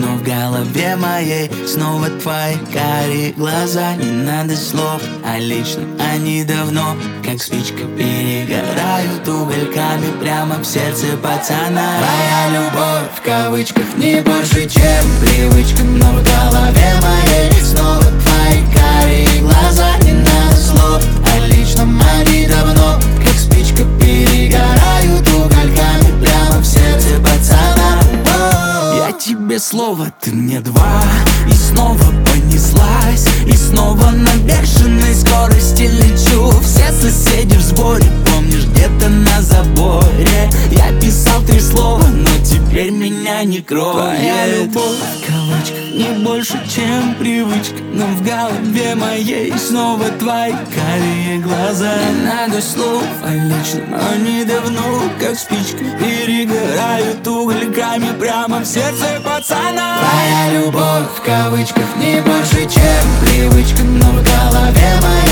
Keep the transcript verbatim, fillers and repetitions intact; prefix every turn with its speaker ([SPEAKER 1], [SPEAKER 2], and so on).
[SPEAKER 1] но в голове моей снова твои карие глаза. Не надо слов, а лично они давно, как спичка, перегорают угольками прямо в сердце пацана. Твоя любовь в кавычках не больше, чем привычка, но в голове моей снова твои карие глаза. Не надо слов, а лично они давно, как спичка, перегорают угольками прямо в сердце пацана. Я тебе слово, ты мне два, и снова понеслась, и снова на бешеной скорости лечу. Все соседи в сборе, помнишь, где-то на заборе я писал три слова, но теперь меня не кроет. Твоя любовь в кавычках не больше, чем привычка, но в голове моей снова твои карие глаза. Не надо слов, а лично они давно, как спичка, перегорают угольками прямо в сердце пацана. Твоя любовь в кавычках не больше, чем привычка, но в голове моей